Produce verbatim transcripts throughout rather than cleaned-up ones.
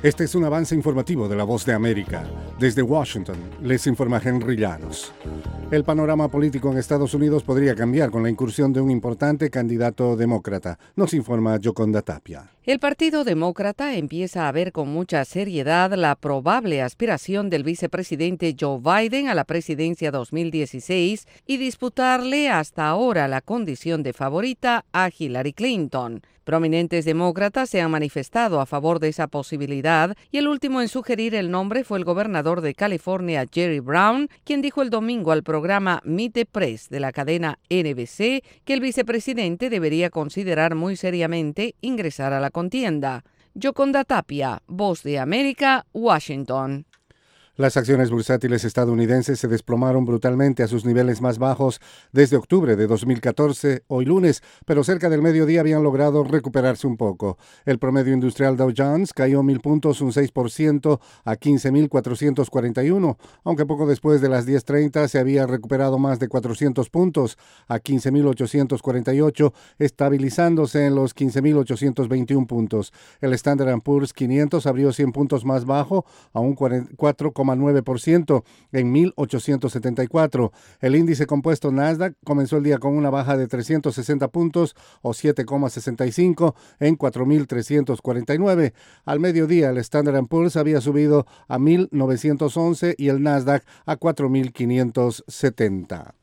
Este es un avance informativo de La Voz de América. Desde Washington, les informa Henry Llanos. El panorama político en Estados Unidos podría cambiar con la incursión de un importante candidato demócrata. Nos informa Yoconda Tapia. El Partido Demócrata empieza a ver con mucha seriedad la probable aspiración del vicepresidente Joe Biden a la presidencia dos mil dieciséis y disputarle hasta ahora la condición de favorita a Hillary Clinton. Prominentes demócratas se han manifestado a favor de esa posibilidad y el último en sugerir el nombre fue el gobernador de California, Jerry Brown, quien dijo el domingo al programa Meet the Press de la cadena N B C que el vicepresidente debería considerar muy seriamente ingresar a la contienda. Yoconda Tapia, Voz de América, Washington. Las acciones bursátiles estadounidenses se desplomaron brutalmente a sus niveles más bajos desde octubre de dos mil catorce, hoy lunes, pero cerca del mediodía habían logrado recuperarse un poco. El promedio industrial Dow Jones cayó mil puntos, un seis por ciento, a quince mil cuatrocientos cuarenta y uno, aunque poco después de las diez treinta se había recuperado más de cuatrocientos puntos, a quince mil ochocientos cuarenta y ocho, estabilizándose en los quince mil ochocientos veintiún puntos. El Standard and Poor's quinientos abrió cien puntos más bajo, a un cuatro coma nueve por ciento en mil ochocientos setenta y cuatro. El índice compuesto Nasdaq comenzó el día con una baja de trescientos sesenta puntos o siete coma sesenta y cinco en cuatro mil trescientos cuarenta y nueve. Al mediodía el Standard and Poor's había subido a mil novecientos once y el Nasdaq a cuatro mil quinientos setenta.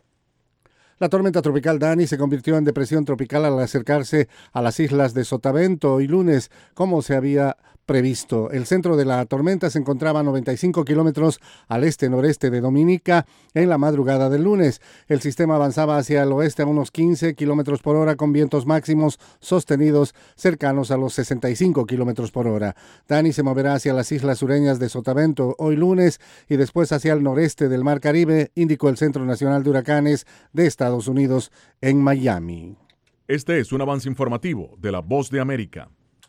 La tormenta tropical Dani se convirtió en depresión tropical al acercarse a las islas de Sotavento hoy lunes, como se había previsto. El centro de la tormenta se encontraba a noventa y cinco kilómetros al este-noreste de Dominica en la madrugada del lunes. El sistema avanzaba hacia el oeste a unos quince kilómetros por hora con vientos máximos sostenidos cercanos a los sesenta y cinco kilómetros por hora. Dani se moverá hacia las islas sureñas de Sotavento hoy lunes y después hacia el noreste del Mar Caribe, indicó el Centro Nacional de Huracanes de Estados Unidos en Miami. Este es un avance informativo de La Voz de América.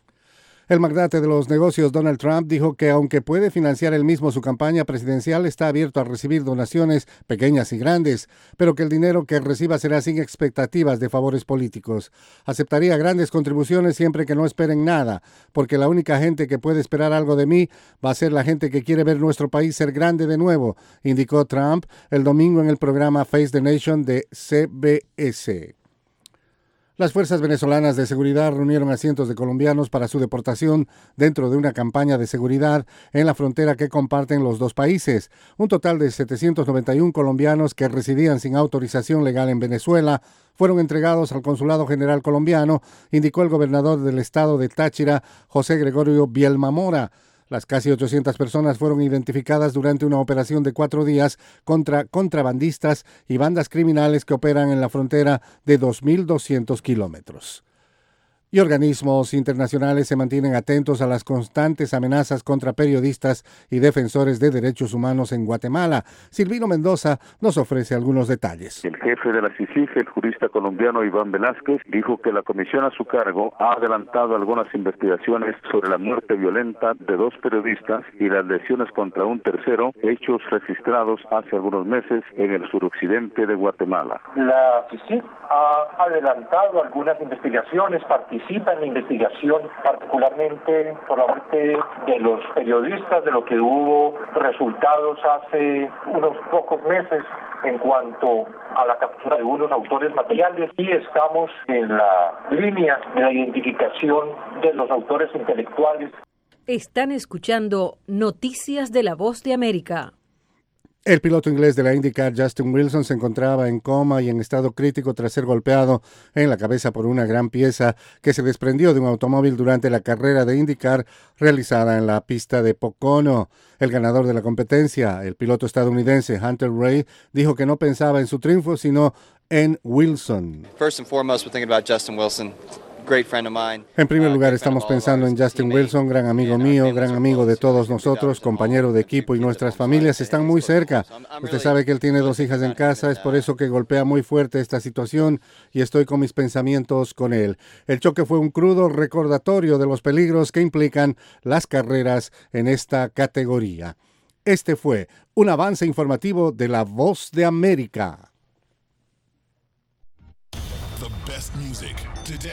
El magnate de los negocios Donald Trump dijo que aunque puede financiar él mismo su campaña presidencial, está abierto a recibir donaciones pequeñas y grandes, pero que el dinero que reciba será sin expectativas de favores políticos. Aceptaría grandes contribuciones siempre que no esperen nada, porque la única gente que puede esperar algo de mí va a ser la gente que quiere ver nuestro país ser grande de nuevo, indicó Trump el domingo en el programa Face the Nation de C B S. Las fuerzas venezolanas de seguridad reunieron a cientos de colombianos para su deportación dentro de una campaña de seguridad en la frontera que comparten los dos países. Un total de setecientos noventa y uno colombianos que residían sin autorización legal en Venezuela fueron entregados al Consulado General colombiano, indicó el gobernador del estado de Táchira, José Gregorio Bielma Mora. Las casi ochocientas personas fueron identificadas durante una operación de cuatro días contra contrabandistas y bandas criminales que operan en la frontera de dos mil doscientos kilómetros. Y organismos internacionales se mantienen atentos a las constantes amenazas contra periodistas y defensores de derechos humanos en Guatemala. Silvino Mendoza nos ofrece algunos detalles. El jefe de la C I C I G, el jurista colombiano Iván Velázquez, dijo que la comisión a su cargo ha adelantado algunas investigaciones sobre la muerte violenta de dos periodistas y las lesiones contra un tercero, hechos registrados hace algunos meses en el suroccidente de Guatemala. La C I C I G ha adelantado algunas investigaciones, participa en la investigación, particularmente por la parte de los periodistas, de lo que hubo resultados hace unos pocos meses en cuanto a la captura de unos autores materiales, y estamos en la línea de la identificación de los autores intelectuales. Están escuchando Noticias de La Voz de América. El piloto inglés de la IndyCar, Justin Wilson, se encontraba en coma y en estado crítico tras ser golpeado en la cabeza por una gran pieza que se desprendió de un automóvil durante la carrera de IndyCar realizada en la pista de Pocono. El ganador de la competencia, el piloto estadounidense Hunter Ray, dijo que no pensaba en su triunfo, sino en Wilson. First and foremost, we're thinking about Justin Wilson. En primer lugar, estamos pensando en Justin Wilson, gran amigo mío, gran amigo de todos nosotros, compañero de equipo, y nuestras familias están muy cerca. Usted sabe que él tiene dos hijas en casa, es por eso que golpea muy fuerte esta situación y estoy con mis pensamientos con él. El choque fue un crudo recordatorio de los peligros que implican las carreras en esta categoría. Este fue un avance informativo de La Voz de América. The best music.